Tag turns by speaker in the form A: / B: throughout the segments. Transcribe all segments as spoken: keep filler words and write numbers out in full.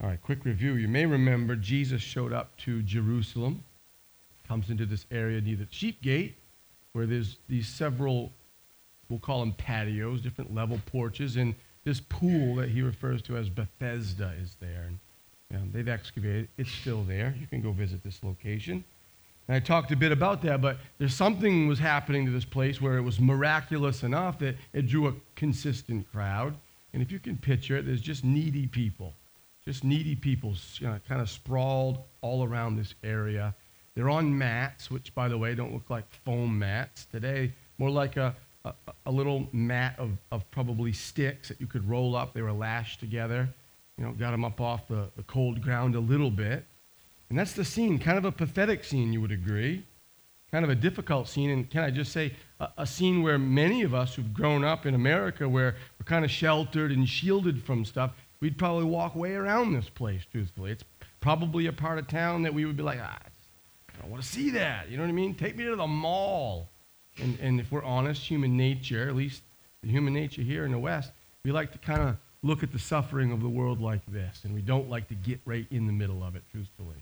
A: All right, quick review. You may remember Jesus showed up to Jerusalem, comes into this area near the sheep gate, where there's these several, we'll call them patios, different level porches, and this pool that he refers to as Bethesda is there. And you know, they've excavated. It's still there. You can go visit this location. And I talked a bit about that, but there's something was happening to this place where it was miraculous enough that it drew a consistent crowd. And if you can picture it, there's just needy people. Just needy people, you know, kind of sprawled all around this area. They're on mats, which, by the way, don't look like foam mats. Today, more like a, a, a little mat of, of probably sticks that you could roll up. They were lashed together, you know, got them up off the, the cold ground a little bit. And that's the scene, kind of a pathetic scene, you would agree. Kind of a difficult scene, and can I just say, a, a scene where many of us who've grown up in America, where we're kind of sheltered and shielded from stuff, we'd probably walk way around this place, truthfully. It's probably a part of town that we would be like, ah, I don't want to see that. You know what I mean? Take me to the mall. And, and if we're honest, human nature, at least the human nature here in the West, we like to kind of look at the suffering of the world like this, and we don't like to get right in the middle of it, truthfully.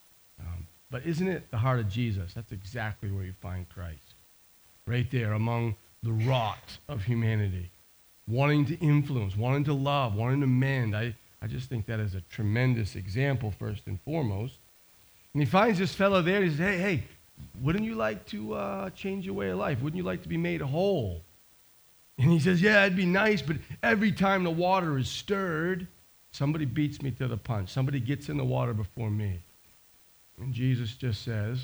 A: Um, but isn't it the heart of Jesus? That's exactly where you find Christ. Right there among the rot of humanity. Wanting to influence, wanting to love, wanting to mend. I, I just think that is a tremendous example, first and foremost. And he finds this fellow there, and he says, hey, hey, wouldn't you like to uh, change your way of life? Wouldn't you like to be made whole? And he says, yeah, it'd be nice, but every time the water is stirred, somebody beats me to the punch. Somebody gets in the water before me. And Jesus just says,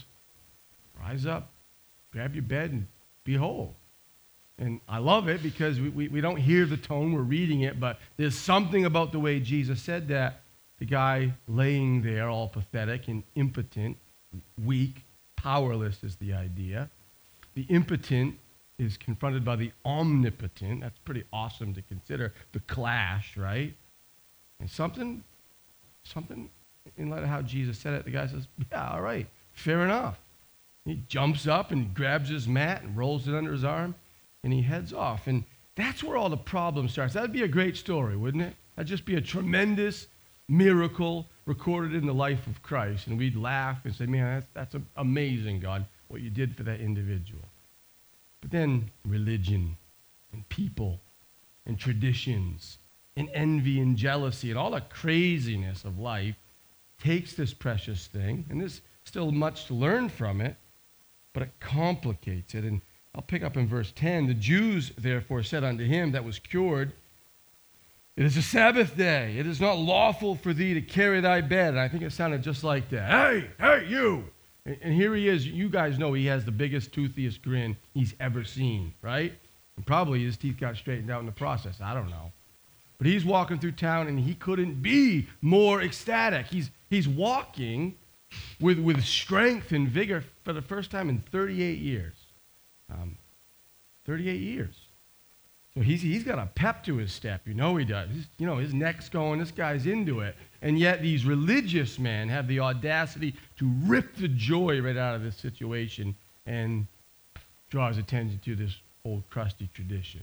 A: rise up, grab your bed, and be whole. And I love it because we, we, we don't hear the tone, we're reading it, but there's something about the way Jesus said that. The guy laying there all pathetic and impotent, weak, powerless is the idea. The impotent is confronted by the omnipotent. That's pretty awesome to consider the clash, right? And something, something in light of how Jesus said it, the guy says, yeah, all right, fair enough. He jumps up and grabs his mat and rolls it under his arm. And he heads off. And that's where all the problem starts. That would be a great story, wouldn't it? That'd just be a tremendous miracle recorded in the life of Christ. And we'd laugh and say, man, that's, that's amazing, God, what you did for that individual. But then religion and people and traditions and envy and jealousy and all the craziness of life takes this precious thing, and there's still much to learn from it, but it complicates it. And I'll pick up in verse ten. The Jews, therefore, said unto him that was cured, it is a Sabbath day. It is not lawful for thee to carry thy bed. And I think it sounded just like that. Hey, hey, you. And, and here he is. You guys know he has the biggest, toothiest grin he's ever seen, right? And probably his teeth got straightened out in the process. I don't know. But he's walking through town, and he couldn't be more ecstatic. He's, he's walking with, with strength and vigor for the first time in thirty-eight years. Um, thirty-eight years. So he's, he's got a pep to his step. You know he does. He's, you know, his neck's going. This guy's into it. And yet these religious men have the audacity to rip the joy right out of this situation and draw his attention to this old crusty tradition.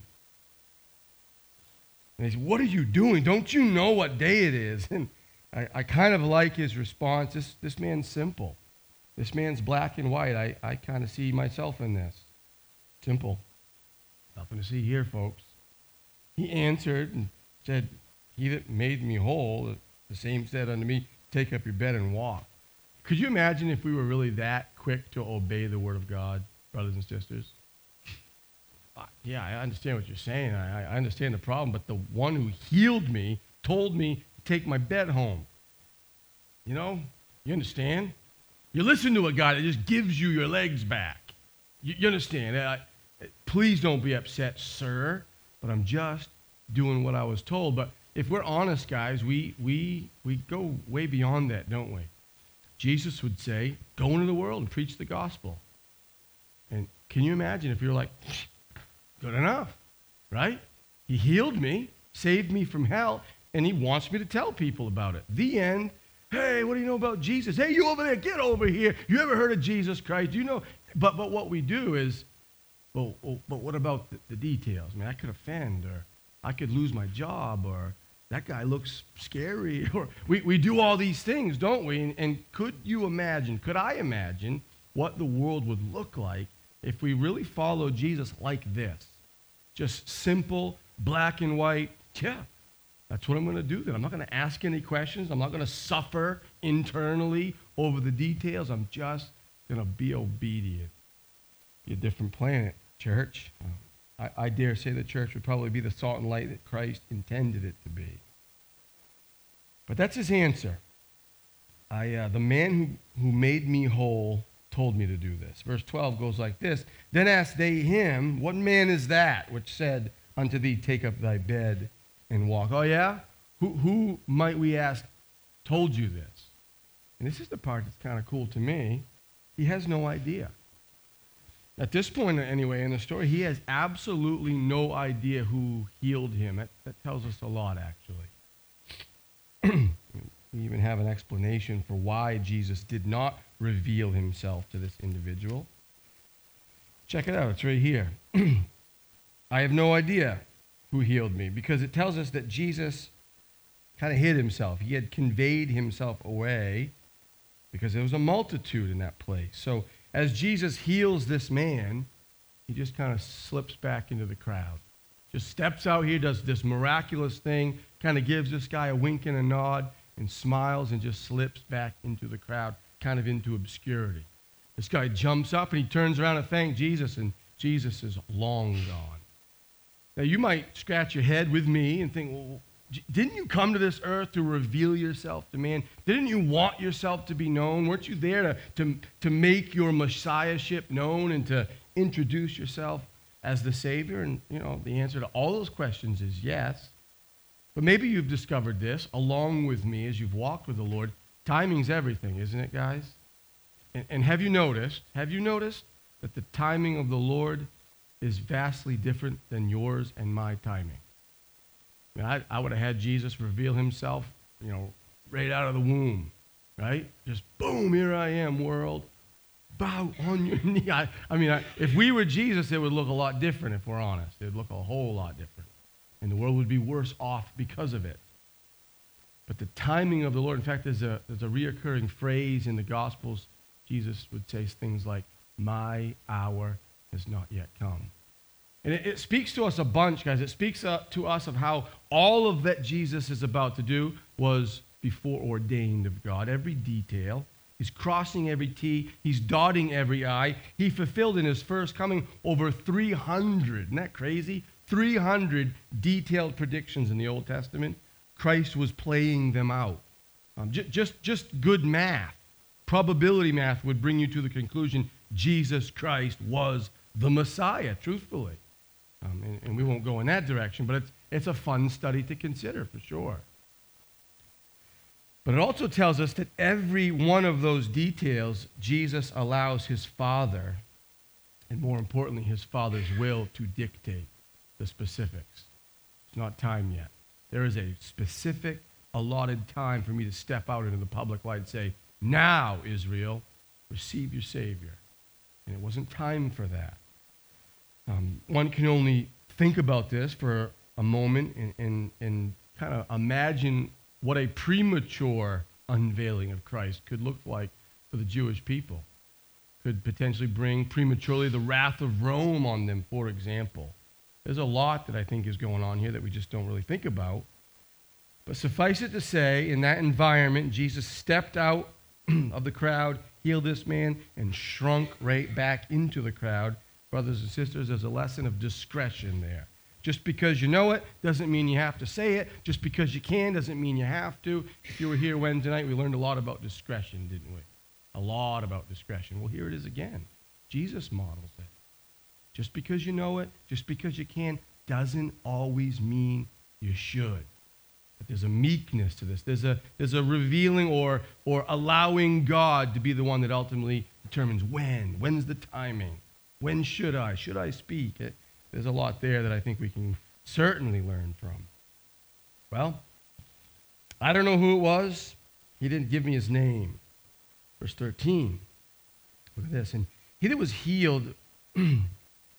A: And they say, what are you doing? Don't you know what day it is? And I, I kind of like his response. This, this man's simple. This man's black and white. I, I kind of see myself in this. Simple. Nothing to see here, folks. He answered and said, he that made me whole, the same said unto me, take up your bed and walk. Could you imagine if we were really that quick to obey the word of God, brothers and sisters? Uh, yeah, I understand what you're saying. I, I understand the problem, but the one who healed me told me to take my bed home. You know, you understand? You listen to a guy that just gives you your legs back. You, you understand? I, Please don't be upset, sir, but I'm just doing what I was told. But if we're honest, guys, we we we go way beyond that, don't we? Jesus would say, go into the world and preach the gospel. And can you imagine if you're like, good enough, right? He healed me, saved me from hell, and he wants me to tell people about it. The end. Hey, what do you know about Jesus? Hey, you over there, get over here. You ever heard of Jesus Christ? You know, but but what we do is, Well, well, but what about the, the details? I mean, I could offend, or I could lose my job, or that guy looks scary. Or we, we do all these things, don't we? And, and could you imagine, could I imagine what the world would look like if we really followed Jesus like this? Just simple, black and white. Yeah, that's what I'm going to do then. I'm not going to ask any questions. I'm not going to suffer internally over the details. I'm just going to be obedient. Be a different planet, church. Um, I, I dare say the church would probably be the salt and light that Christ intended it to be. But that's his answer. I, uh, the man who, who made me whole told me to do this. Verse twelve goes like this. Then asked they him, what man is that which said unto thee, take up thy bed and walk? Oh, yeah? Who, who might we ask told you this? And this is the part that's kind of cool to me. He has no idea. At this point, anyway, in the story, he has absolutely no idea who healed him. That, that tells us a lot, actually. We even have an explanation for why Jesus did not reveal himself to this individual. Check it out. It's right here. I have no idea who healed me, because it tells us that Jesus kind of hid himself. He had conveyed himself away because there was a multitude in that place. So as Jesus heals this man, he just kind of slips back into the crowd. Just steps out here, does this miraculous thing, kind of gives this guy a wink and a nod, and smiles and just slips back into the crowd, kind of into obscurity. This guy jumps up and he turns around to thank Jesus, and Jesus is long gone. Now, you might scratch your head with me and think, well, didn't you come to this earth to reveal yourself to man? Didn't you want yourself to be known? Weren't you there to, to, to make your messiahship known and to introduce yourself as the Savior? And, you know, the answer to all those questions is yes. But maybe you've discovered this along with me as you've walked with the Lord. Timing's everything, isn't it, guys? And, and have you noticed, have you noticed that the timing of the Lord is vastly different than yours and my timing? I mean, I, I would have had Jesus reveal himself, you know, right out of the womb, right? Just boom, here I am, world. Bow on your knee. I, I mean, I, if we were Jesus, it would look a lot different, if we're honest. It would look a whole lot different. And the world would be worse off because of it. But the timing of the Lord, in fact, there's a, there's a reoccurring phrase in the Gospels. Jesus would say things like, my hour has not yet come. And it, it speaks to us a bunch, guys. It speaks uh, to us of how all of that Jesus is about to do was before ordained of God. Every detail. He's crossing every T. He's dotting every I. He fulfilled in his first coming over three hundred. Isn't that crazy? three hundred detailed predictions in the Old Testament. Christ was playing them out. Um, j- just, just good math, probability math would bring you to the conclusion Jesus Christ was the Messiah, truthfully. Um, and, and we won't go in that direction, but it's, it's a fun study to consider for sure. But it also tells us that every one of those details, Jesus allows his Father, and more importantly, his Father's will to dictate the specifics. It's not time yet. There is a specific, allotted time for me to step out into the public light and say, now, Israel, receive your Savior. And it wasn't time for that. Um, one can only think about this for a moment and, and, and kind of imagine what a premature unveiling of Christ could look like for the Jewish people. Could potentially bring prematurely the wrath of Rome on them, for example. There's a lot that I think is going on here that we just don't really think about. But suffice it to say, in that environment, Jesus stepped out of the crowd, healed this man, and shrunk right back into the crowd. Brothers and sisters, there's a lesson of discretion there. Just because you know it doesn't mean you have to say it. Just because you can doesn't mean you have to. If you were here Wednesday night, we learned a lot about discretion, didn't we? A lot about discretion. Well, here it is again. Jesus models it. Just because you know it, just because you can, doesn't always mean you should. But there's a meekness to this. There's a, there's a revealing or, or allowing God to be the one that ultimately determines when. When's the timing? When should I? Should I speak? It, there's a lot there that I think we can certainly learn from. Well, I don't know who it was. He didn't give me his name. Verse thirteen. Look at this. And he that was healed...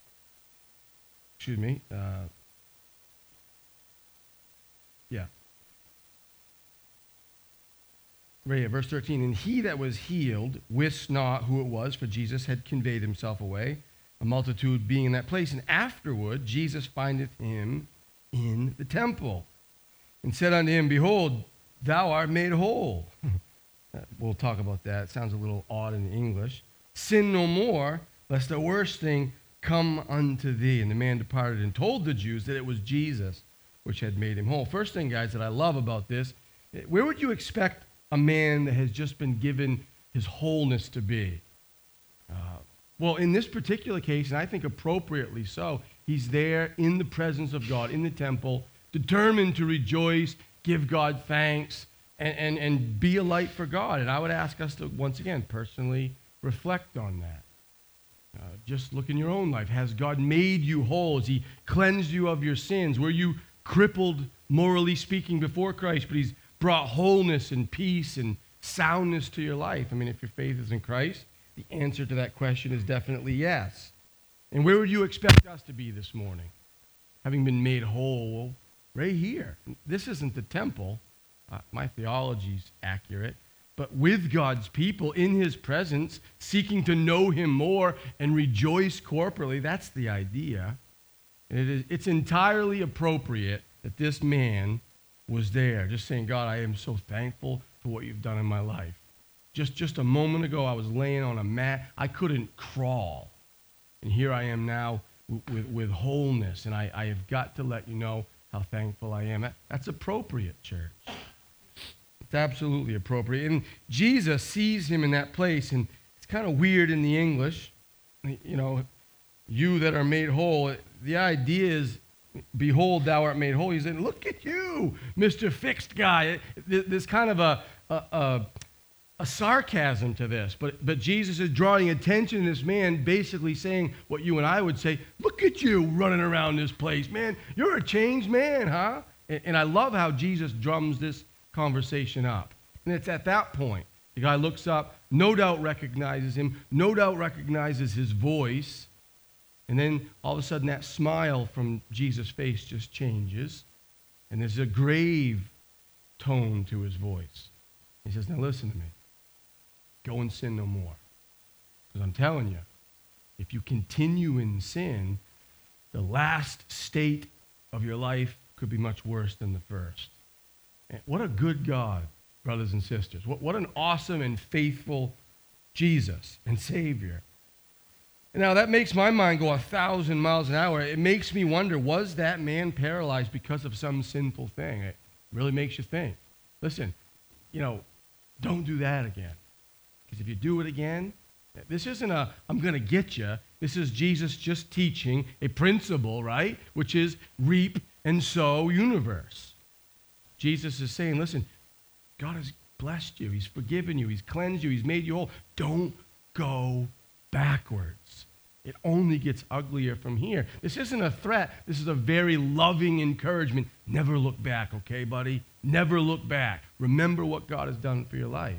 A: excuse me, uh, yeah. Right here, verse thirteen, and he that was healed wist not who it was, for Jesus had conveyed himself away, a multitude being in that place. And afterward Jesus findeth him in the temple, and said unto him, Behold, thou art made whole. We'll talk about that. It sounds a little odd in English. Sin no more, lest the worst thing come unto thee. And the man departed and told the Jews that it was Jesus which had made him whole. First thing, guys, that I love about this, where would you expect a man that has just been given his wholeness to be? Uh, well, in this particular case, and I think appropriately so, he's there in the presence of God, in the temple, determined to rejoice, give God thanks, and, and, and be a light for God. And I would ask us to, once again, personally reflect on that. Uh, just look in your own life. Has God made you whole? Has he cleansed you of your sins? Were you crippled, morally speaking, before Christ, but he's brought wholeness and peace and soundness to your life? I mean, if your faith is in Christ, the answer to that question is definitely yes. And where would you expect us to be this morning? Having been made whole, right here. This isn't the temple. Uh, my theology's accurate. But with God's people in his presence, seeking to know him more and rejoice corporately, that's the idea. And it is, it's entirely appropriate that this man was there, just saying, God, I am so thankful for what you've done in my life. Just, just a moment ago, I was laying on a mat. I couldn't crawl. And here I am now with, with, with wholeness, and I, I have got to let you know how thankful I am. That, that's appropriate, church. It's absolutely appropriate. And Jesus sees him in that place, and it's kind of weird in the English. You know, you that are made whole, the idea is, behold, thou art made whole. He said, look at you, Mister Fixed Guy. There's kind of a, a, a, a sarcasm to this. But, but Jesus is drawing attention to this man, basically saying what you and I would say, look at you running around this place, man. You're a changed man, huh? And, and I love how Jesus drums this conversation up. And it's at that point, the guy looks up, no doubt recognizes him, no doubt recognizes his voice, and then all of a sudden that smile from Jesus' face just changes, and there's a grave tone to his voice. He says, now listen to me. Go and sin no more. Because I'm telling you, if you continue in sin, the last state of your life could be much worse than the first. And what a good God, brothers and sisters. What, what an awesome and faithful Jesus and Savior. Now, that makes my mind go a thousand miles an hour. It makes me wonder, was that man paralyzed because of some sinful thing? It really makes you think. Listen, you know, don't do that again. Because if you do it again, this isn't a, I'm going to get you. This is Jesus just teaching a principle, right? Which is reap and sow universe. Jesus is saying, listen, God has blessed you. He's forgiven you. He's cleansed you. He's made you whole. Don't go backwards. It only gets uglier from here. This isn't a threat. This is a very loving encouragement. Never look back, okay, buddy? Never look back. Remember what God has done for your life.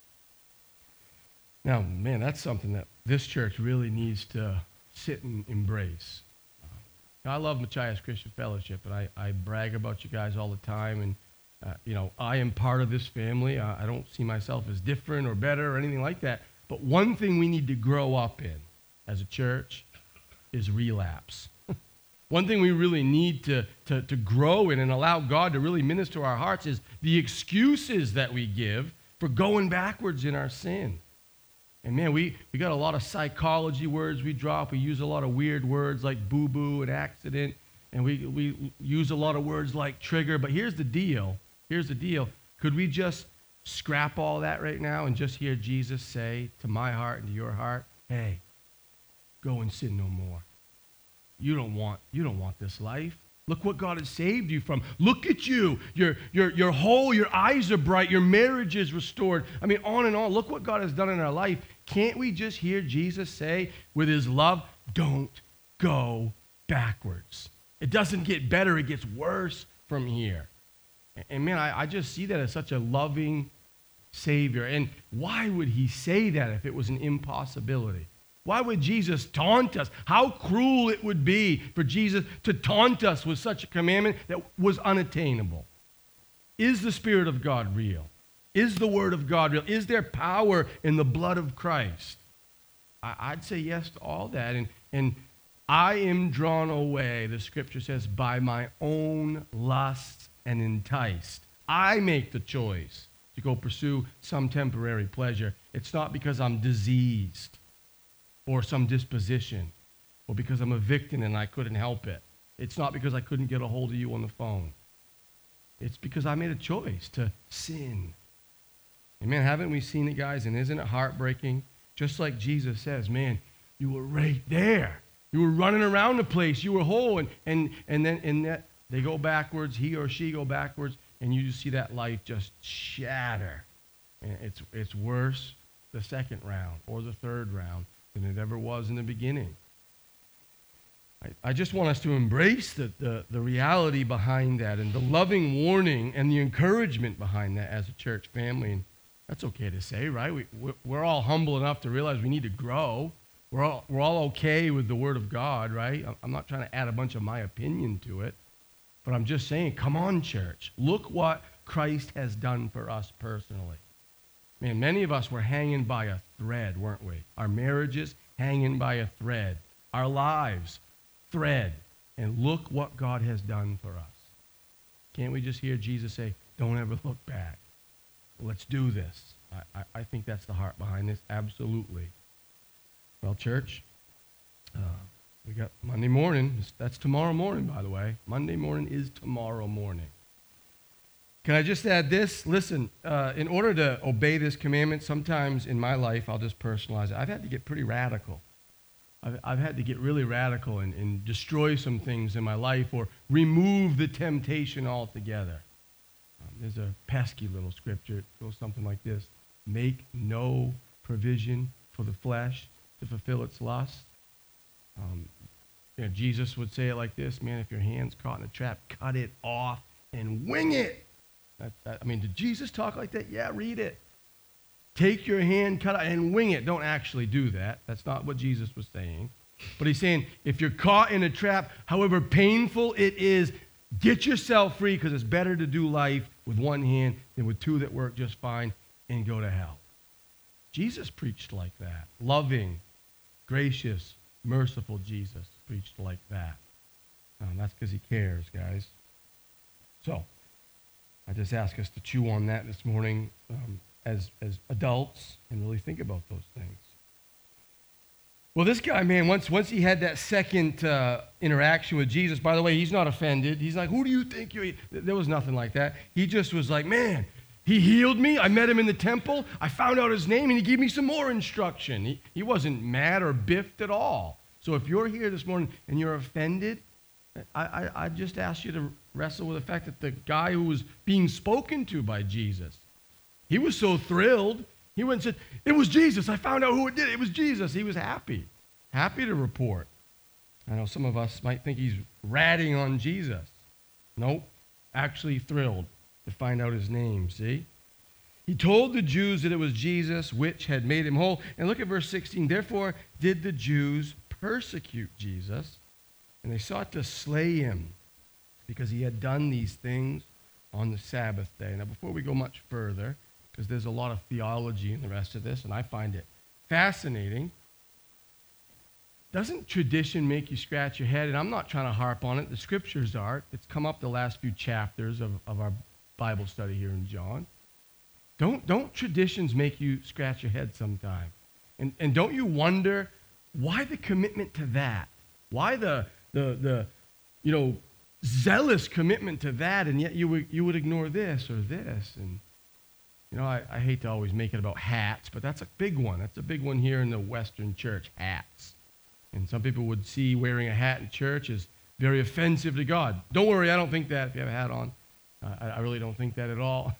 A: Now, man, that's something that this church really needs to sit and embrace. Now, I love Machias Christian Fellowship, and I, I brag about you guys all the time, and uh, you know, I am part of this family. Uh, I don't see myself as different or better or anything like that. But one thing we need to grow up in as a church is relapse. One thing we really need to, to, to grow in and allow God to really minister our hearts is the excuses that we give for going backwards in our sin. And man, we, we got a lot of psychology words we drop. We use a lot of weird words like boo-boo and accident. And we, we use a lot of words like trigger. But here's the deal. Here's the deal. Could we just scrap all that right now and just hear Jesus say to my heart and to your heart, hey, go and sin no more. You don't want, you don't want this life. Look what God has saved you from. Look at you. You're, you're, you're whole. Your eyes are bright. Your marriage is restored. I mean, on and on. Look what God has done in our life. Can't we just hear Jesus say with his love, don't go backwards. It doesn't get better. It gets worse from here. And man, I, I just see that as such a loving Savior. And why would he say that if it was an impossibility? Why would Jesus taunt us? How cruel it would be for Jesus to taunt us with such a commandment that was unattainable. Is the Spirit of God real? Is the Word of God real? Is there power in the blood of Christ? I, I'd say yes to all that. And, and I am drawn away, the Scripture says, by my own lusts and enticed. I make the choice to go pursue some temporary pleasure. It's not because I'm diseased or some disposition or because I'm a victim and I couldn't help it. It's not because I couldn't get a hold of you on the phone. It's because I made a choice to sin. Amen. Haven't we seen it, guys? And isn't it heartbreaking? Just like Jesus says, man, you were right there. You were running around the place. You were whole. And, and, and then and that, they go backwards. He or she go backwards. And you just see that life just shatter. And it's, it's worse the second round or the third round than it ever was in the beginning. I, I just want us to embrace the, the, the reality behind that and the loving warning and the encouragement behind that as a church family. And that's okay to say, right? We, we're all humble enough to realize we need to grow. We're all, we're all okay with the Word of God, right? I'm not trying to add a bunch of my opinion to it. But I'm just saying, come on, church. Look what Christ has done for us personally. Man, many of us were hanging by a thread, weren't we? Our marriages hanging by a thread. Our lives, thread. And look what God has done for us. Can't we just hear Jesus say, don't ever look back. Let's do this. I, I, I think that's the heart behind this, absolutely. Well, church, uh, we got Monday morning. That's tomorrow morning, by the way. Monday morning is tomorrow morning. Can I just add this? Listen, uh, in order to obey this commandment, sometimes in my life, I'll just personalize it. I've had to get pretty radical. I've, I've had to get really radical and, and destroy some things in my life or remove the temptation altogether. Um, there's a pesky little scripture. It goes something like this. Make no provision for the flesh to fulfill its lust. Um, you know, Jesus would say it like this, man, if your hand's caught in a trap, cut it off and wing it. That, that, I mean, did Jesus talk like that? Yeah, read it. Take your hand, cut it, and wing it. Don't actually do that. That's not what Jesus was saying. But he's saying, if you're caught in a trap, however painful it is, get yourself free because it's better to do life with one hand than with two that work just fine and go to hell. Jesus preached like that. Loving, gracious, merciful Jesus preached like that. Um, that's because he cares, guys. So, I just ask us to chew on that this morning um, as, as adults and really think about those things. Well, this guy, man, once, once he had that second uh, interaction with Jesus, by the way, he's not offended. He's like, who do you think you are? There was nothing like that. He just was like, man, he healed me. I met him in the temple. I found out his name, and he gave me some more instruction. He, he wasn't mad or biffed at all. So if you're here this morning and you're offended, I, I, I just ask you to wrestle with the fact that the guy who was being spoken to by Jesus, he was so thrilled. He went and said, it was Jesus. I found out who it did. It was Jesus. He was happy. Happy to report. I know some of us might think he's ratting on Jesus. Nope. Actually thrilled to find out his name, see? He told the Jews that it was Jesus which had made him whole. And look at verse sixteen. Therefore did the Jews persecute Jesus, and they sought to slay him because he had done these things on the Sabbath day. Now, before we go much further, because there's a lot of theology in the rest of this, and I find it fascinating, doesn't tradition make you scratch your head? And I'm not trying to harp on it. The scriptures are. It's come up the last few chapters of, of our Bible study here in John. Don't, don't traditions make you scratch your head sometime? And, and don't you wonder, why the commitment to that? Why the, the, the you know, zealous commitment to that, and yet you would, you would ignore this or this? And, you know, I, I hate to always make it about hats, but that's a big one. That's a big one here in the Western church, hats. And some people would see wearing a hat in church as very offensive to God. Don't worry, I don't think that if you have a hat on. Uh, I, I really don't think that at all.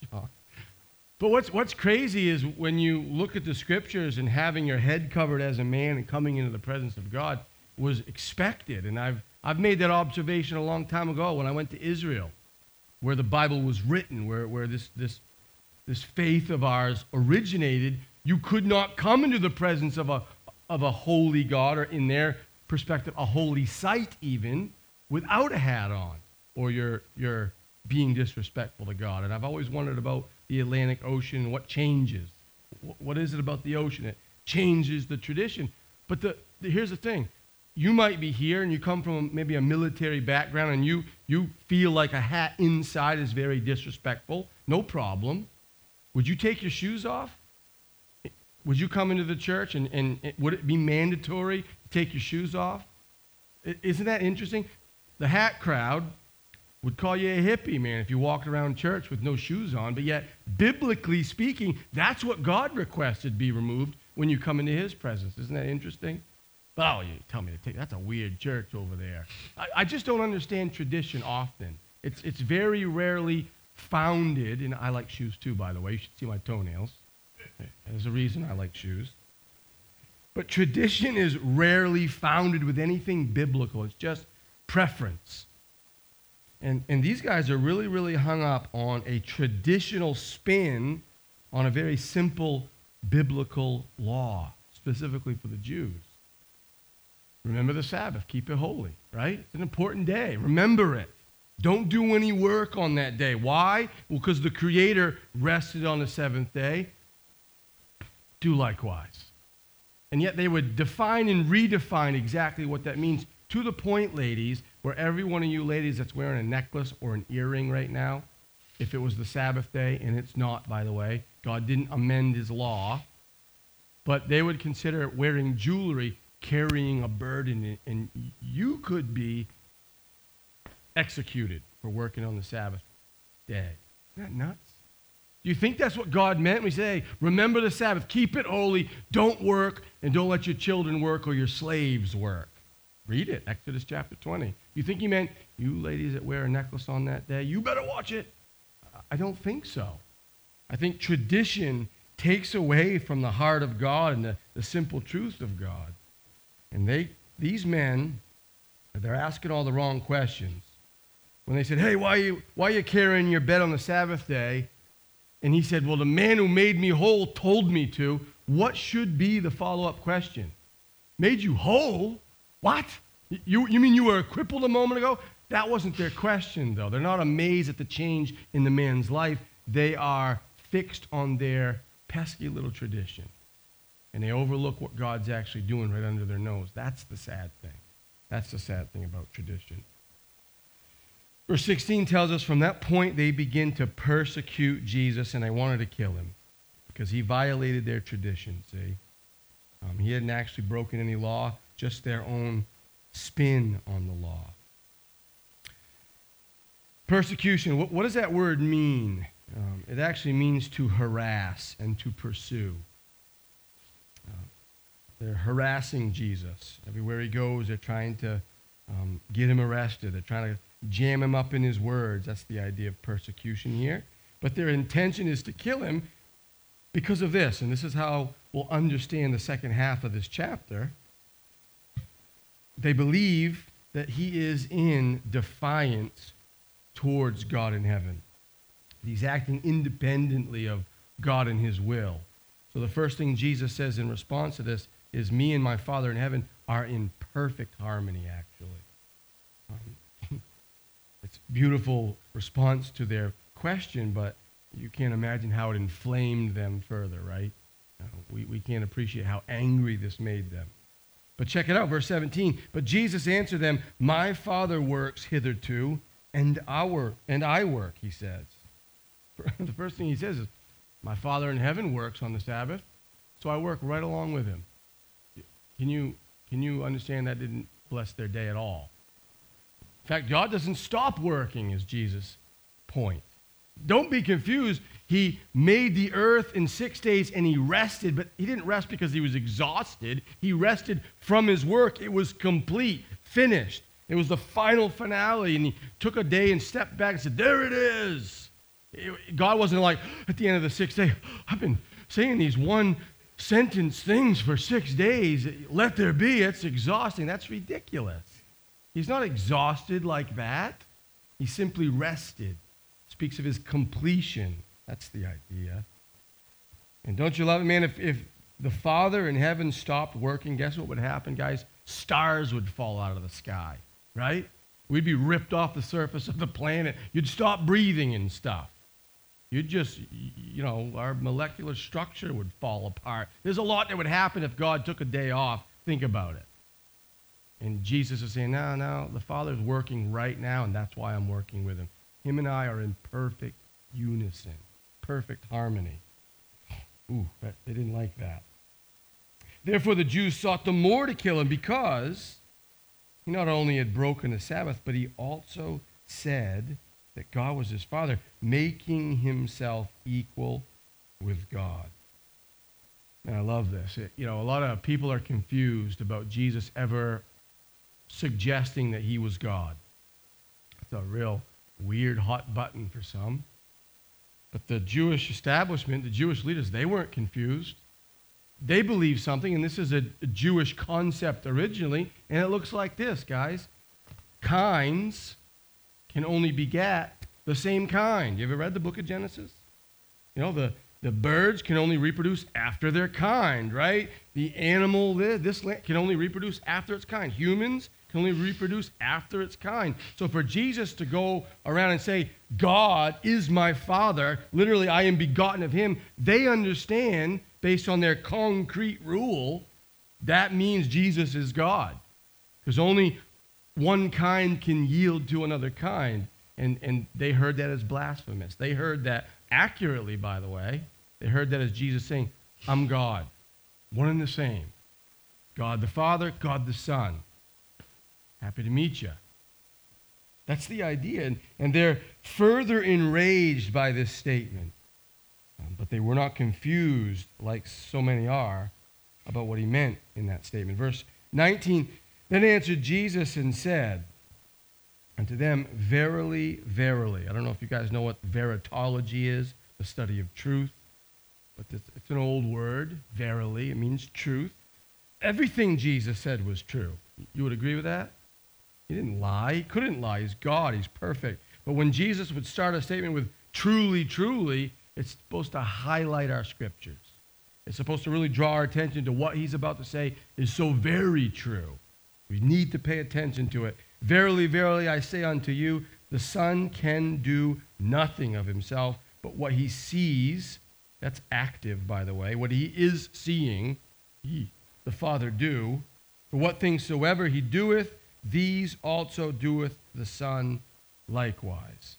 A: But what's, what's crazy is when you look at the scriptures and having your head covered as a man and coming into the presence of God was expected. And I've, I've made that observation a long time ago when I went to Israel, where the Bible was written, where, where this, this, this faith of ours originated. You could not come into the presence of a, of a holy God, or in their perspective, a holy site even, without a hat on, or you're, you're being disrespectful to God. And I've always wondered about the Atlantic Ocean and what changes. What is it about the ocean? It changes the tradition. But the, the, here's the thing. You might be here and you come from maybe a military background and you, you feel like a hat inside is very disrespectful. No problem. Would you take your shoes off? Would you come into the church and, and, and would it be mandatory to take your shoes off? Isn't that interesting? The hat crowd would call you a hippie, man, if you walked around church with no shoes on, but yet, biblically speaking, that's what God requested be removed when you come into his presence. Isn't that interesting? Oh, you tell me to take, that's a weird church over there. I, I just don't understand tradition often. It's, it's very rarely founded, and I like shoes too, by the way. You should see my toenails. There's a reason I like shoes. But tradition is rarely founded with anything biblical. It's just preference. And, and these guys are really, really hung up on a traditional spin on a very simple biblical law, specifically for the Jews. Remember the Sabbath. Keep it holy, right? It's an important day. Remember it. Don't do any work on that day. Why? Well, because the Creator rested on the seventh day. Do likewise. And yet they would define and redefine exactly what that means, to the point, ladies, where every one of you ladies that's wearing a necklace or an earring right now, if it was the Sabbath day, and it's not, by the way, God didn't amend his law, but they would consider wearing jewelry carrying a burden, and you could be executed for working on the Sabbath day. Isn't that nuts? Do you think that's what God meant when he said, hey, remember the Sabbath, keep it holy, don't work, and don't let your children work or your slaves work? Read it, Exodus chapter twenty. You think he meant, you ladies that wear a necklace on that day, you better watch it? I don't think so. I think tradition takes away from the heart of God and the, the simple truth of God. And they, these men, they're asking all the wrong questions. When they said, hey, why are you, why are you carrying your bed on the Sabbath day? And he said, well, the man who made me whole told me to. What should be the follow-up question? Made you whole? What? You, you mean you were crippled a moment ago? That wasn't their question, though. They're not amazed at the change in the man's life. They are fixed on their pesky little tradition. And they overlook what God's actually doing right under their nose. That's the sad thing. That's the sad thing about tradition. Verse sixteen tells us, from that point they begin to persecute Jesus, and they wanted to kill him because he violated their tradition, see? Um, he hadn't actually broken any law, just their own spin on the law. Persecution, what, what does that word mean? Um, it actually means to harass and to pursue. Uh, they're harassing Jesus. Everywhere he goes, they're trying to um, get him arrested. They're trying to jam him up in his words. That's the idea of persecution here. But their intention is to kill him because of this. And this is how we'll understand the second half of this chapter. They believe that he is in defiance towards God in heaven. He's acting independently of God and his will. So the first thing Jesus says in response to this is, me and my Father in heaven are in perfect harmony, actually. Um, it's a beautiful response to their question, but you can't imagine how it inflamed them further, right? Uh, we, we can't appreciate how angry this made them. But check it out, verse seventeen. But Jesus answered them, my Father works hitherto, and our and I work, he says. The first thing he says is, my Father in heaven works on the Sabbath, so I work right along with him. Can you, can you understand that didn't bless their day at all? In fact, God doesn't stop working, is Jesus' point. Don't be confused. He made the earth in six days and he rested, but he didn't rest because he was exhausted. He rested from his work. It was complete, finished. It was the final finale, and he took a day and stepped back and said, there it is. It, God wasn't like, at the end of the sixth day, I've been saying these one sentence things for six days. Let there be. It's exhausting. That's ridiculous. He's not exhausted like that. He simply rested. Speaks of his completion. That's the idea. And don't you love it, man? If, if the Father in heaven stopped working, guess what would happen, guys? Stars would fall out of the sky, right? We'd be ripped off the surface of the planet. You'd stop breathing and stuff. You'd just, you know, our molecular structure would fall apart. There's a lot that would happen if God took a day off. Think about it. And Jesus is saying, no, no, the Father's working right now, and that's why I'm working with him. Him and I are in perfect unison, perfect harmony. Ooh, that, they didn't like that. Therefore, the Jews sought the more to kill him because he not only had broken the Sabbath, but he also said that God was his Father, making himself equal with God. And I love this. It, you know, a lot of people are confused about Jesus ever suggesting that he was God. It's a real weird hot button for some. But the Jewish establishment, the Jewish leaders, they weren't confused. They believed something, and this is a, a Jewish concept originally, and it looks like this, guys. Kinds can only beget the same kind. You ever read the book of Genesis? You know, the, the birds can only reproduce after their kind, right? The animal, this can only reproduce after its kind. Humans can only reproduce after its kind. So for Jesus to go around and say, God is my Father, literally I am begotten of him, they understand, based on their concrete rule, that means Jesus is God. Because only one kind can yield to another kind. And, and they heard that as blasphemous. They heard that accurately, by the way. They heard that as Jesus saying, I'm God. One and the same. God the Father, God the Son. Happy to meet you. That's the idea. And, and they're further enraged by this statement. Um, but they were not confused, like so many are, about what he meant in that statement. Verse nineteen, then answered Jesus and said unto them, verily, verily. I don't know if you guys know what veritology is, the study of truth. But it's, it's an old word, verily. It means truth. Everything Jesus said was true. You would agree with that? He didn't lie. He couldn't lie. He's God. He's perfect. But when Jesus would start a statement with truly, truly, it's supposed to highlight our scriptures. It's supposed to really draw our attention to what he's about to say is so very true. We need to pay attention to it. Verily, verily, I say unto you, the Son can do nothing of himself, but what he sees, that's active, by the way, what he is seeing, he, the Father, do. For what things soever he doeth, these also doeth the Son likewise.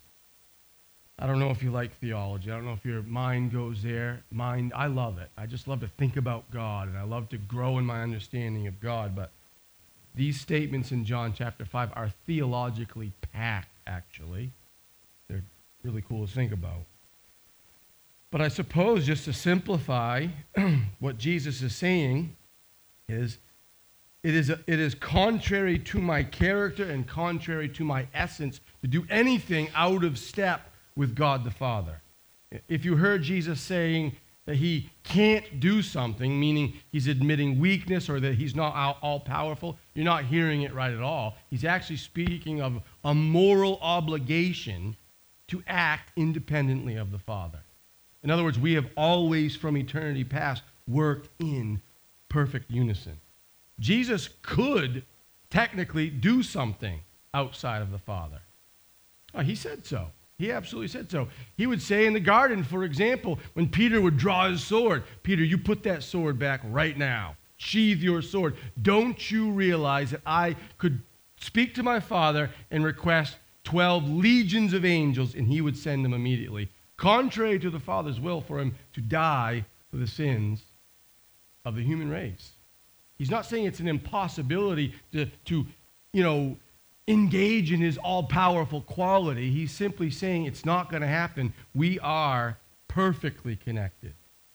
A: I don't know if you like theology. I don't know if your mind goes there. Mind, I love it. I just love to think about God, and I love to grow in my understanding of God. But these statements in John chapter five are theologically packed, actually. They're really cool to think about. But I suppose, just to simplify, what Jesus is saying is, It is, a, it is contrary to my character and contrary to my essence to do anything out of step with God the Father. If you heard Jesus saying that he can't do something, meaning he's admitting weakness or that he's not all, all-powerful, you're not hearing it right at all. He's actually speaking of a moral obligation to act independently of the Father. In other words, we have always from eternity past worked in perfect unison. Jesus could technically do something outside of the Father. Oh, he said so. He absolutely said so. He would say in the garden, for example, when Peter would draw his sword, Peter, you put that sword back right now. Sheathe your sword. Don't you realize that I could speak to my Father and request twelve legions of angels, and he would send them immediately, contrary to the Father's will for him to die for the sins of the human race. He's not saying it's an impossibility to, to, you know, engage in his all-powerful quality. He's simply saying it's not going to happen. We are perfectly connected.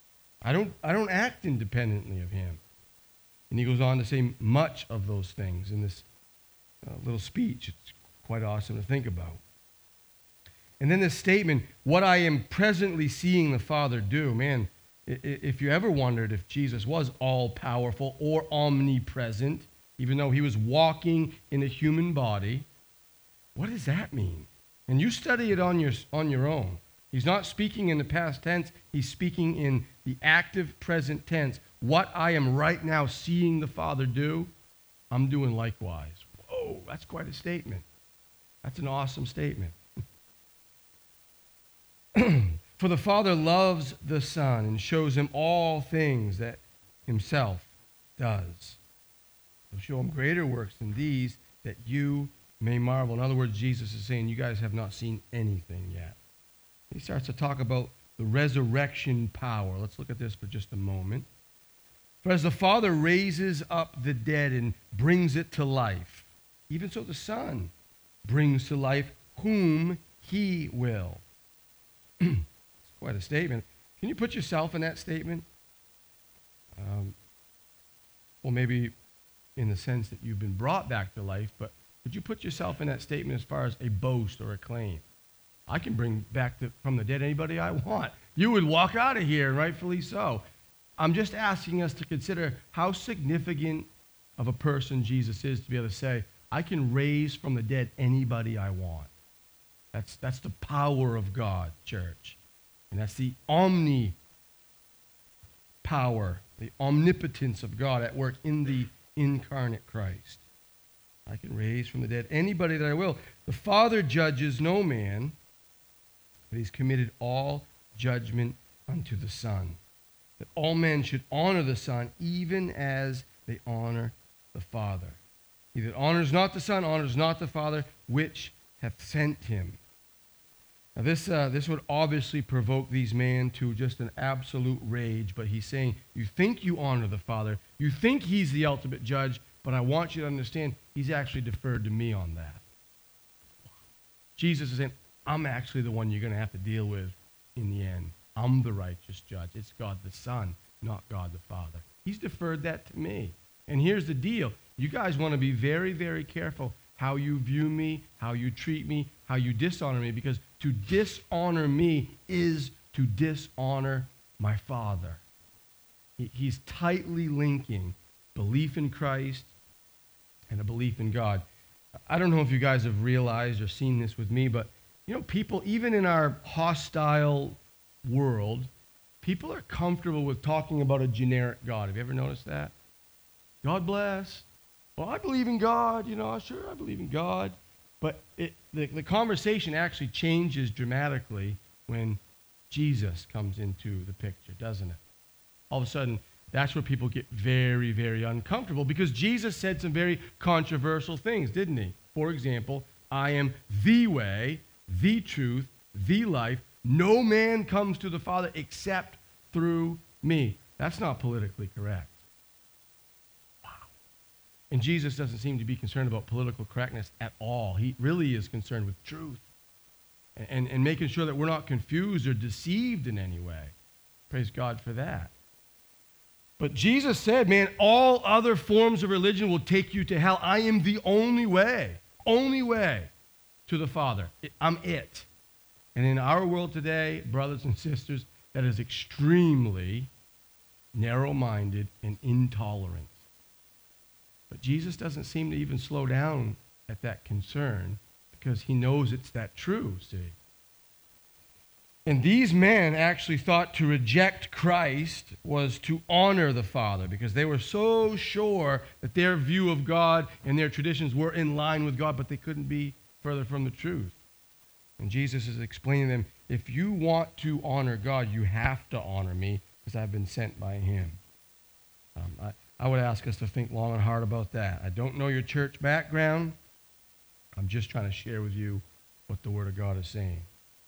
A: I don't, I don't act independently of him. And he goes on to say much of those things in this uh, little speech. It's quite awesome to think about. And then this statement, what I am presently seeing the Father do, man, if you ever wondered if Jesus was all-powerful or omnipresent, even though he was walking in a human body, what does that mean? And you study it on your, on your own. He's not speaking in the past tense. He's speaking in the active present tense. What I am right now seeing the Father do, I'm doing likewise. Whoa, that's quite a statement. That's an awesome statement. For the Father loves the Son and shows him all things that himself does. He'll show him greater works than these, that you may marvel. In other words, Jesus is saying, you guys have not seen anything yet. He starts to talk about the resurrection power. Let's look at this for just a moment. For as the Father raises up the dead and brings it to life, even so the Son brings to life whom he will. It's quite a statement. Can you put yourself in that statement? Um, well, maybe in the sense that you've been brought back to life, but could you put yourself in that statement as far as a boast or a claim? I can bring back the, from the dead anybody I want. You would walk out of here, and rightfully so. I'm just asking us to consider how significant of a person Jesus is to be able to say, I can raise from the dead anybody I want. That's, that's the power of God, church. And that's the omni power, the omnipotence of God at work in the incarnate Christ. I can raise from the dead anybody that I will. The Father judges no man, but he's committed all judgment unto the Son, that all men should honor the Son even as they honor the Father. He that honors not the Son honors not the Father which hath sent him. Now this, uh, this would obviously provoke these men to just an absolute rage, but he's saying, you think you honor the Father, you think he's the ultimate judge, but I want you to understand he's actually deferred to me on that. Jesus is saying, I'm actually the one you're going to have to deal with in the end. I'm the righteous judge. It's God the Son, not God the Father. He's deferred that to me. And here's the deal. You guys want to be very, very careful how you view me, how you treat me, how you dishonor me, because to dishonor me is to dishonor my Father. He, he's tightly linking belief in Christ and a belief in God. I don't know if you guys have realized or seen this with me, but you know, people, even in our hostile world, people are comfortable with talking about a generic God. Have you ever noticed that? God bless. Well, I believe in God. You know, sure, I believe in God. But it, the, the conversation actually changes dramatically when Jesus comes into the picture, doesn't it? All of a sudden, that's where people get very, very uncomfortable because Jesus said some very controversial things, didn't he? For example, I am the way, the truth, the life. No man comes to the Father except through me. That's not politically correct. Wow. And Jesus doesn't seem to be concerned about political correctness at all. He really is concerned with truth and, and, and making sure that we're not confused or deceived in any way. Praise God for that. But Jesus said, man, all other forms of religion will take you to hell. I am the only way, only way to the Father. I'm it. And in our world today, brothers and sisters, that is extremely narrow-minded and intolerant. But Jesus doesn't seem to even slow down at that concern because he knows it's that true, see. And these men actually thought to reject Christ was to honor the Father because they were so sure that their view of God and their traditions were in line with God, but they couldn't be further from the truth. And Jesus is explaining to them, if you want to honor God, you have to honor me because I've been sent by him. Um, I, I would ask us to think long and hard about that. I don't know your church background. I'm just trying to share with you what the Word of God is saying.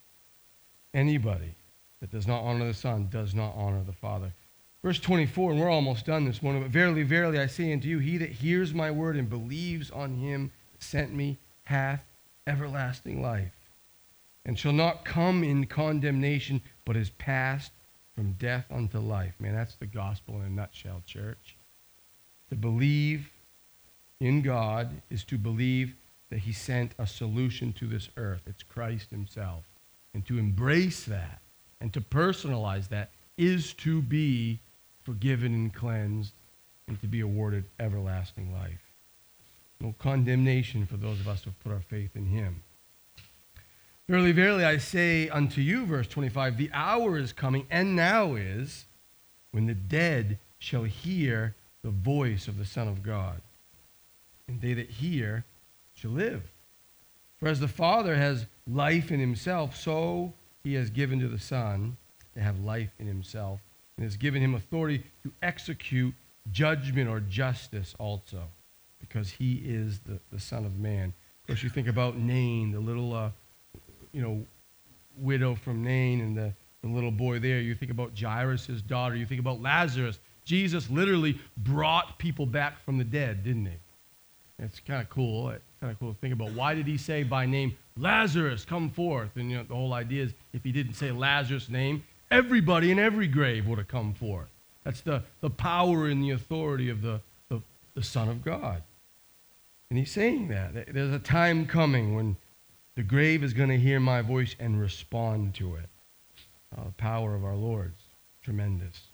A: Anybody that does not honor the Son does not honor the Father. Verse twenty-four, and we're almost done this morning, but verily, verily, I say unto you, he that hears my word and believes on him that sent me hath everlasting life, and shall not come in condemnation, but is passed from death unto life. Man, that's the gospel in a nutshell, church. To believe in God is to believe that he sent a solution to this earth. It's Christ himself. And to embrace that and to personalize that is to be forgiven and cleansed and to be awarded everlasting life. No condemnation for those of us who have put our faith in him. Verily, verily, I say unto you, verse twenty-five, the hour is coming, and now is, when the dead shall hear the voice of the Son of God. And they that hear shall live. For as the Father has life in himself, so he has given to the Son to have life in himself, and has given him authority to execute judgment or justice also, because he is the, the Son of Man. Of course, you think about Nain, the little, uh, you know, widow from Nain, and the, the little boy there. You think about Jairus' daughter. You think about Lazarus. Jesus literally brought people back from the dead, didn't he? It's kind of cool. It's kind of cool to think about. Why did he say by name, Lazarus, come forth? And you know, the whole idea is if he didn't say Lazarus' name, everybody in every grave would have come forth. That's the, the power and the authority of the, the, the Son of God. And he's saying that. There's a time coming when the grave is going to hear my voice and respond to it. Uh, the power of our Lord's tremendous.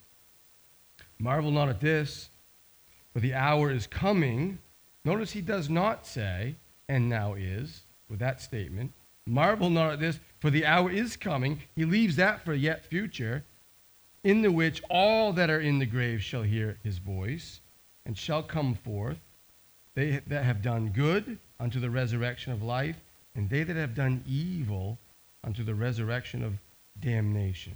A: Marvel not at this, for the hour is coming. Notice he does not say, and now is, with that statement. Marvel not at this, for the hour is coming. He leaves that for yet future, in the which all that are in the grave shall hear his voice, and shall come forth, they that have done good unto the resurrection of life, and they that have done evil unto the resurrection of damnation.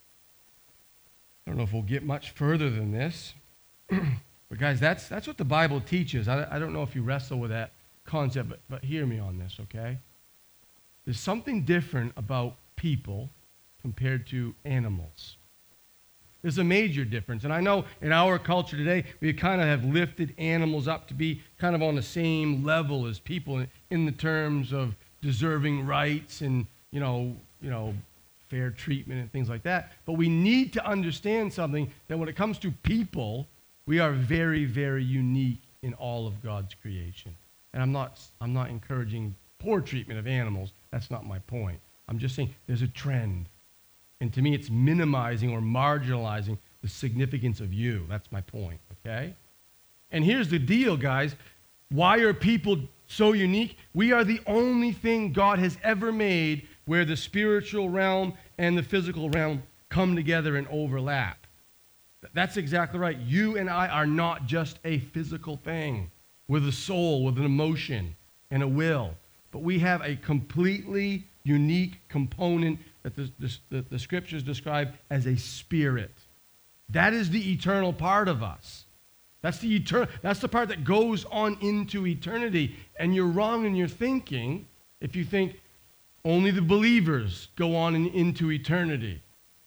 A: I don't know if we'll get much further than this, but guys, that's that's what the Bible teaches. I, I don't know if you wrestle with that concept, but, but hear me on this, okay? There's something different about people compared to animals. There's a major difference. And I know in our culture today, we kind of have lifted animals up to be kind of on the same level as people in, in the terms of deserving rights and, you know, you know, fair treatment and things like that. But we need to understand something, that when it comes to people, we are very, very unique in all of God's creation. And I'm not, I'm not encouraging poor treatment of animals. That's not my point. I'm just saying there's a trend. And to me, it's minimizing or marginalizing the significance of you. That's my point, okay? And here's the deal, guys. Why are people so unique? We are the only thing God has ever made where the spiritual realm and the physical realm come together and overlap. That's exactly right. You and I are not just a physical thing with a soul, with an emotion and a will. But we have a completely unique component that the, the, the scriptures describe as a spirit. That is the eternal part of us. That's the eternal, that's the part that goes on into eternity. And you're wrong in your thinking if you think only the believers go on in, into eternity.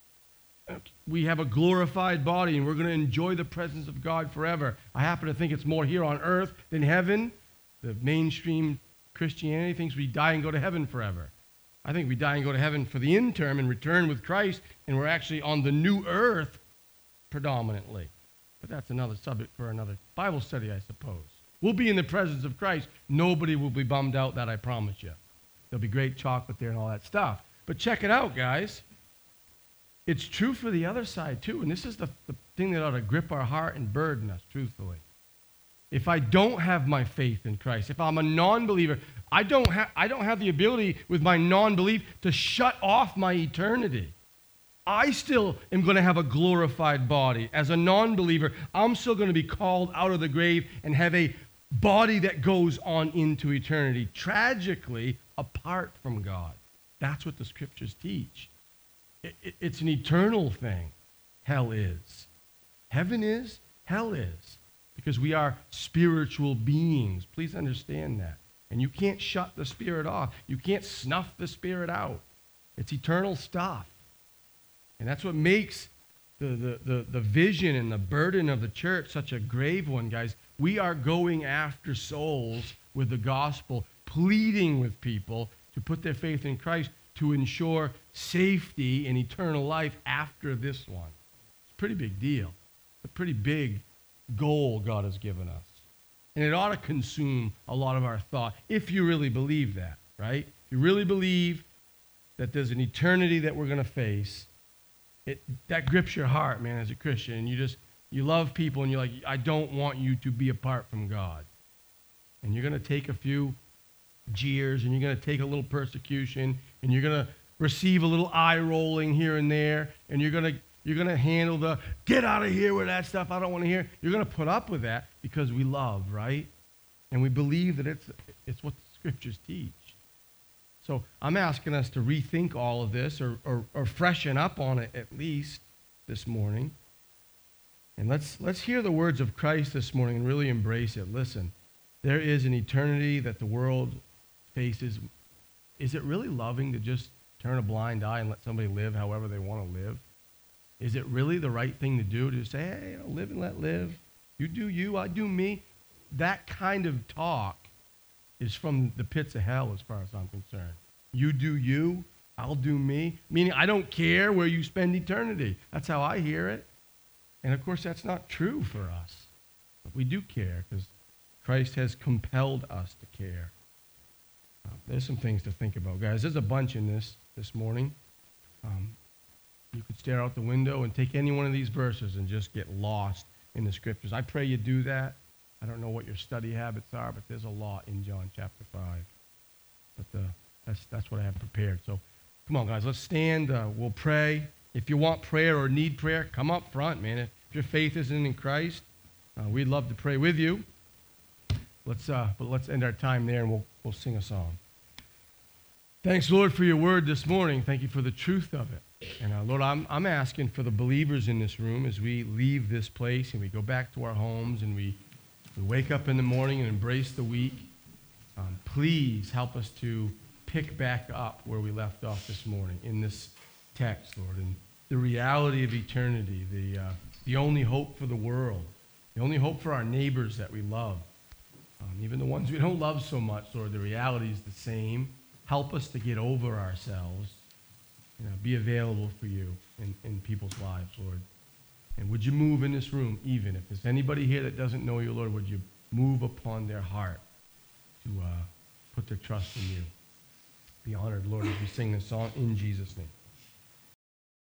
A: We have a glorified body and we're going to enjoy the presence of God forever. I happen to think it's more here on earth than heaven. The mainstream Christianity thinks we die and go to heaven forever. I think we die and go to heaven for the interim and return with Christ, and we're actually on the new earth predominantly. But that's another subject for another Bible study, I suppose. We'll be in the presence of Christ. Nobody will be bummed out, that I promise you. There'll be great chocolate there and all that stuff. But check it out, guys. It's true for the other side, too. And this is the, the thing that ought to grip our heart and burden us, truthfully. If I don't have my faith in Christ, if I'm a non-believer, I don't, ha- I don't have the ability with my non-belief to shut off my eternity. I still am going to have a glorified body. As a non-believer, I'm still going to be called out of the grave and have a body that goes on into eternity, tragically apart from God. That's what the scriptures teach. It, it, it's an eternal thing. Hell is. Heaven is. Hell is. Because we are spiritual beings. Please understand that. And you can't shut the spirit off. You can't snuff the spirit out. It's eternal stuff. And that's what makes the, the, the, the vision and the burden of the church such a grave one, guys. We are going after souls with the gospel, pleading with people to put their faith in Christ to ensure safety and eternal life after this one. It's a pretty big deal. It's a pretty big goal God has given us. And it ought to consume a lot of our thought if you really believe that, right? If you really believe that there's an eternity that we're going to face, it that grips your heart, man, as a Christian. And you just, you love people and you're like, I don't want you to be apart from God. And you're going to take a few jeers and you're going to take a little persecution and you're going to receive a little eye rolling here and there and you're going to You're going to handle the, get out of here with that stuff I don't want to hear. You're going to put up with that because we love, right? And we believe that it's, it's what the scriptures teach. So I'm asking us to rethink all of this or, or, or freshen up on it at least this morning. And let's, let's hear the words of Christ this morning and really embrace it. Listen, there is an eternity that the world faces. Is it really loving to just turn a blind eye and let somebody live however they want to live? Is it really the right thing to do to say, hey, you know, live and let live? You do you, I do me. That kind of talk is from the pits of hell as far as I'm concerned. You do you, I'll do me. Meaning I don't care where you spend eternity. That's how I hear it. And of course that's not true for us. But we do care because Christ has compelled us to care. Uh, there's some things to think about, guys. There's a bunch in this this morning. Um, you could stare out the window and take any one of these verses and just get lost in the scriptures. I pray you do that. I don't know what your study habits are, but there's a lot in John chapter five. But uh, that's that's what I have prepared. So come on, guys, let's stand. Uh, we'll pray. If you want prayer or need prayer, come up front, man. If your faith isn't in Christ, uh, we'd love to pray with you. Let's uh, but let's end our time there, and we'll we'll sing a song. Thanks, Lord, for your word this morning. Thank you for the truth of it. And uh, Lord, I'm I'm asking for the believers in this room as we leave this place and we go back to our homes and we we wake up in the morning and embrace the week. Um, please help us to pick back up where we left off this morning in this text, Lord, and the reality of eternity, the uh, the only hope for the world, the only hope for our neighbors that we love, um, even the ones we don't love so much, Lord. The reality is the same. Help us to get over ourselves, you know, be available for you in, in people's lives, Lord. And would you move in this room, even if there's anybody here that doesn't know you, Lord, would you move upon their heart to uh, put their trust in you. Be honored, Lord, as we sing this song in Jesus' name.